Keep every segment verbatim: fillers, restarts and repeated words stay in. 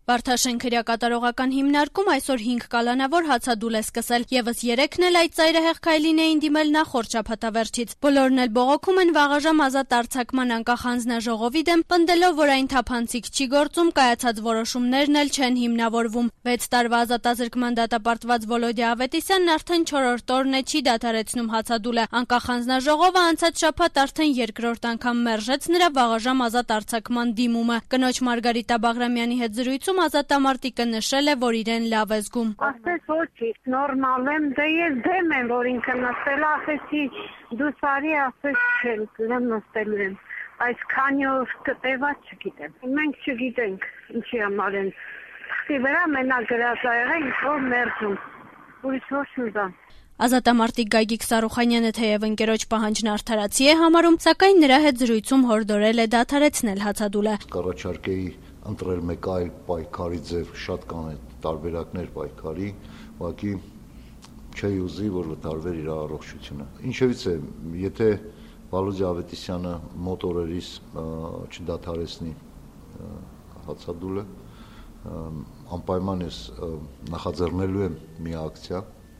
Վարդաշեն քրեակատարողական հիմնարկում այսօր հինգ կալանավոր հացադուլ է սկսել, եւս երեքն էլ այդ ծայրահեղ քայլին էին դիմել նախորդ շաբաթավերջից։ Բոլորն էլ բողոքում են վաղաժամ ազատ արձակման անկախ հանձնաժողովի դեմ, պնդելով, որ այն թափանցիկ չի գործում, կայացած որոշումներն էլ չեն հիմնավորվում։ Վեց տարվա ազատազրկման դատապարտված Վոլոդիա Ավետիսյանն արդեն չորրորդ օրն է չի դադարեցնում հացադուլը։ Անկախ հանձնաժողովը անցած շաբաթ արդեն երկրորդ անգամ մերժեց նրա վաղաժամ ազատ արձակման դիմումը։ Կնոջ Մարգարիտա Բաղրամյանի հետ զրույցում ազատամարտիկը նշել է, որ իրեն լավ է զգում։ Ասես ոչի, նորմալ եմ, դե ես դեմ եմ, որ ինքը նստել, ասեցի դու սարի, ասես չեմ, լեմ նստելու եմ, այս քանի օր կտեված չգիտեմ, մենք չգիտենք ինչի համար են, թղթի վրա մենակ գրած ա եղել, որ մերժում, ուրիշ ոչ մի բան։ Ազատամարտիկ Գագիկ Սարուխանյանը թեև ընկերոջ պահանջն արդարացի է համարում, սակայն նրա հետ զրույցում հորդորել է դադարեցնել հացադուլը։ Կառաջարկեի ընտրել մեկ այլ պայքարի ձև, շատ կան այդ տարբերակներ պայքարի, ուղղակի չէի ուզի, որ վտարվեր իր առողջությունը։ Ինչևից է, եթե Վոլոդիա Ավետիսյանը մոտ օրերից չդադարեցնի հացադուլը, անպայման ես նախաձեռնելու եմ մի ակցիա,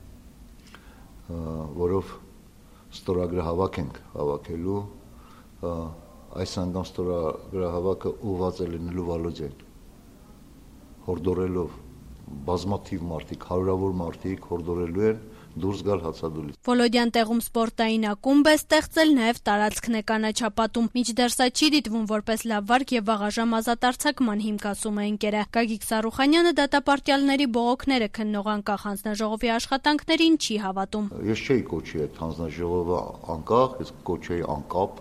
որով ստորագրահավաք ենք հավաքելու, այս անգամ ստորագրահավաքը ուղղված է լինելու Վոլոդիային, հորդորելով բազմաթիվ մարդիկ, հարյուրավոր մարդիկ հորդորելու են դուրս գալ հացադուլից։ Վոլոդյան տեղում սպորտային ակումբ է ստեղծել, նաև տարածքն է կանաչապատում։ Մինչդեռ սա չի դիտվում որպես լավ վարք եւ վաղաժամ ազատ արձակման հիմք, ասում է ընկերը։ Գագիկ Սարուխանյանը դատապարտյալների բողոքները քննող անկախ հանձնաժողովի աշխատանքներին չի հավատում։ Ես չէի կոչի այդ հանձնաժողովը անկախ, ես կոչեի անկապ,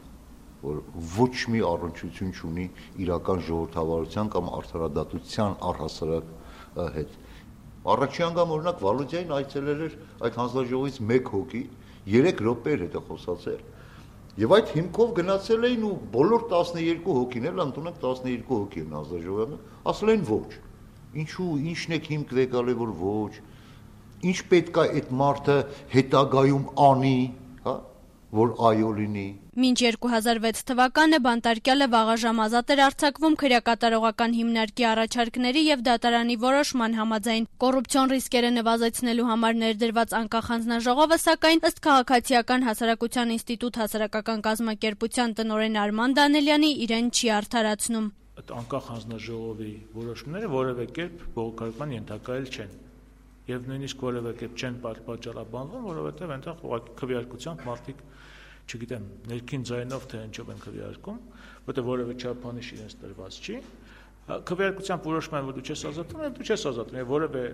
որ ոչ մի առնչություն չունի իրական ժողովրդավարության կամ արդարադատության առհասարակ հետ։ Առաջի անգամ օրինակ Վոլոդիային այցելել էր այդ հանձնաժողովից մեկ հոգի, երեք րոպեեր հետո խոսացել։ Եվ այդ հիմքով գնացել էին ու բոլոր տասնեերկու հոգին էլ ընդունակ տասնեերկու հոգի են հանձնաժողովը, ասել էին ոչ։ Ինչու, ինչն եք հիմք եկալ է որ ոչ։ Ինչ պետք է այդ մարդը հետագայում անի, հա, որ այո լինի։ Մինչ երկու հազար վեց թվականը բանտարկյալը վաղաժամ ազատ էր արձակվում քրեակատարողական հիմնարկի առաջարկների եւ դատարանի որոշման համաձայն։ Կոռուպցիոն ռիսկերը նվազեցնելու համար ներդրված անկախ հանձնաժողովը, սակայն ըստ Քաղաքացիական հասարակության ինստիտուտ հասարակական կազմակերպության տնօրեն Արման Դանելյանի իրեն չի արդարացնում։ Այդ անկախ հանձնաժողովի որոշումները որևէ կերպ բողոքարկման ենթակայել չեն։ Եվ նույնիսկ որևէ կերպ չեն պատճառաբանվում, որովհետև այնտեղ ուղղակի քվեարկությամբ մարդիկ, չգիտեմ, ներքին ձայնով թե ինչով են քվեարկում, որտեղ որևէ չափանիշ իրենց տրված չի։ Քվեարկությամբ որոշում են, որ դու չես ազատվում, դու չես ազատվում, եւ որևէ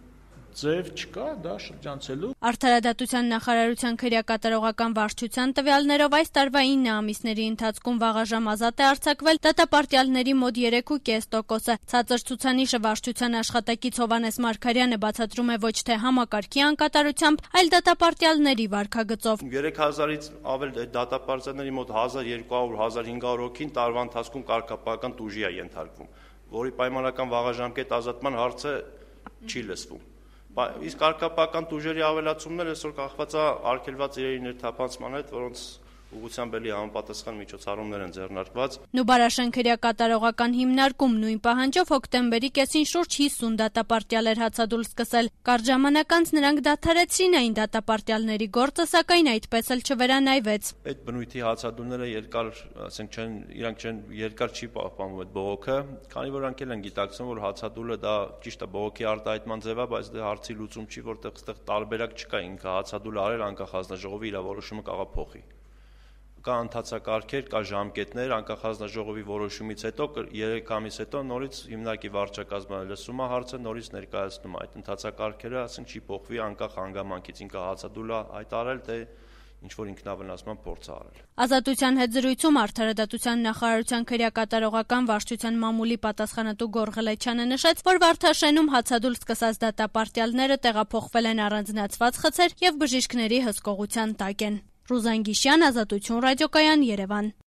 ձև չկա դա շրջանցելու։ Արդարադատության նախարարության քրեակատարողական վարչության տվյալներով այս տարվա ինը ամիսների ընթացքում վաղաժամ ազատ է արձակվել դատապարտյալների մոտ երեք ու կես տոկոսը։ Ցածր ցուցանիշը վարչության աշխատակից Հովհաննես Մարգարյանը բացատրում է ոչ թե համակարգի անկատարությամբ, այլ դատապարտյալների վարքագծով։ երեք հազարից ավել դատապարտյալների մոտ հազար երկու հարյուր - հազար հինգ հարյուր հոգին տարվա ընթացքում կարգապահական տուժի է ենթարկվում, որի պայմանական վաղաժամկետ ազատման հարցը չի լսվում։ Իսկ կարգապահական տուժերի ավելացումները այսօր կախված է արգելված իրերի ներթափանցման հետ, որոնց ուղղությամբ էլի համապատասխան միջոցառումներ են ձեռնարկված։ Նուբարաշեն քրեակատարողական հիմնարկում նույն պահանջով հոկտեմբերի կեսին շուրջ հիսուն դատապարտյալ էր հացադուլ սկսել։ Կարճ ժամանակ անց նրանք դադարեցրին այն դատապարտյալների գործը, սակայն այդպես էլ չվերանայվեց։ Այդ բնույթի հացադուլները երկար, ասենք չեն, իրանք չեն երկար չի պահպանվում այդ բողոքը, քանի որ նրանք էլ են գիտակցում, որ հացադուլը դա ճիշտ է բողոքի արտահայտման ձև է, բայց դա հարցի լուծում չի, որտեղ այստեղ տարբերակ չկա, ինքը հացադուլը արել անկախ հանձնաժողովի իր որոշումը կարող փոխի։ Կա ընթացակարգեր, կա ժամկետներ, անկախ հանձնաժողովի որոշումից հետո երեք ամիս հետո նորից հիմնարկի վարչակազմը լսում է հարցը, նորից ներկայացնում այդ ընթացակարգերը, ասենք չի փոխվի անկախ հանգամանքից, ինքը հացադուլը հայտարարել, թե ինչ որ ինքնավնասման փորձ է արել։ Ազատության հետ զրույցում Արդարադատության նախարարության քրեակատարողական վարչության մամուլի պատասխանատու Գոռ Ղլեչյանը նշեց, որ Վարդաշենում հացադուլ սկսած դատապարտյալները տեղափոխվել են առանձնացված խցեր եւ բժիշկների հսկողության տակ են։ Ռուզան Գիշյան, Ազատություն ռադիոկայան, Երևան։